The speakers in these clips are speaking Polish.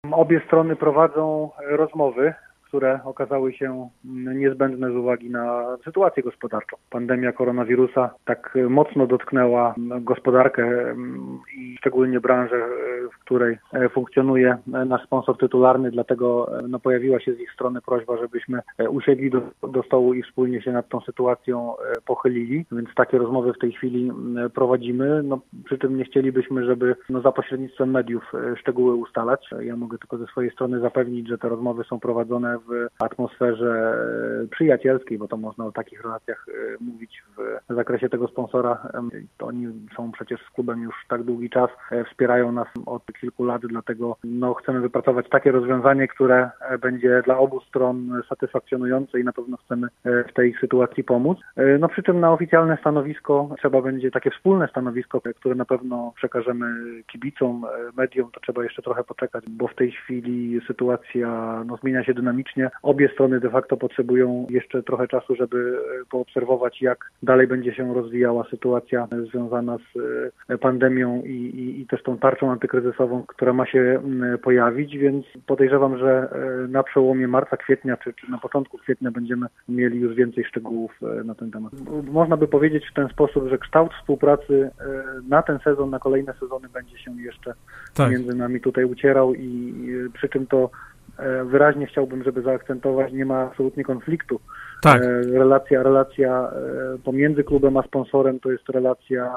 Obie strony prowadzą rozmowy, które okazały się niezbędne z uwagi na sytuację gospodarczą. Pandemia koronawirusa tak mocno dotknęła gospodarkę i szczególnie branżę, w której funkcjonuje nasz sponsor tytularny, dlatego pojawiła się z ich strony prośba, żebyśmy usiedli do stołu i wspólnie się nad tą sytuacją pochylili, więc takie rozmowy w tej chwili prowadzimy. Przy czym nie chcielibyśmy, żeby za pośrednictwem mediów szczegóły ustalać. Ja mogę tylko ze swojej strony zapewnić, że te rozmowy są prowadzone w atmosferze przyjacielskiej, bo to można o takich relacjach mówić w zakresie tego sponsora. Oni są przecież z klubem już tak długi czas, wspierają nas od kilku lat, dlatego chcemy wypracować takie rozwiązanie, które będzie dla obu stron satysfakcjonujące i na pewno chcemy w tej sytuacji pomóc. Przy czym na oficjalne stanowisko trzeba będzie takie wspólne stanowisko, które na pewno przekażemy kibicom, mediom, to trzeba jeszcze trochę poczekać, bo w tej chwili sytuacja zmienia się dynamicznie. Obie strony de facto potrzebują jeszcze trochę czasu, żeby poobserwować, jak dalej będzie się rozwijała sytuacja związana z pandemią i też tą tarczą antykryzysową, która ma się pojawić, więc podejrzewam, że na przełomie marca, kwietnia czy na początku kwietnia będziemy mieli już więcej szczegółów na ten temat. Można by powiedzieć w ten sposób, że kształt współpracy na ten sezon, na kolejne sezony będzie się jeszcze między nami tutaj ucierał i przy czym to wyraźnie chciałbym, żeby zaakcentować, nie ma absolutnie konfliktu. Tak. Relacja pomiędzy klubem a sponsorem to jest relacja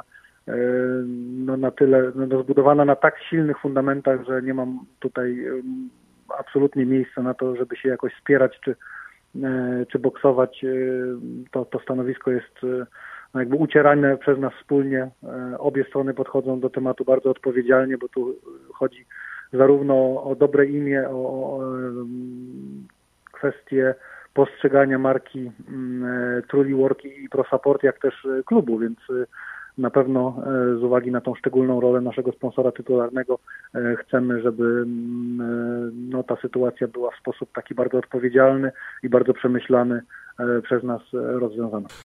na tyle zbudowana na tak silnych fundamentach, że nie mam tutaj absolutnie miejsca na to, żeby się jakoś spierać czy boksować. To stanowisko jest jakby ucierane przez nas wspólnie. Obie strony podchodzą do tematu bardzo odpowiedzialnie, bo tu chodzi zarówno o dobre imię, o kwestie postrzegania marki Truly Work i ProSupport, jak też klubu, więc na pewno z uwagi na tą szczególną rolę naszego sponsora tytularnego chcemy, żeby ta sytuacja była w sposób taki bardzo odpowiedzialny i bardzo przemyślany przez nas rozwiązana.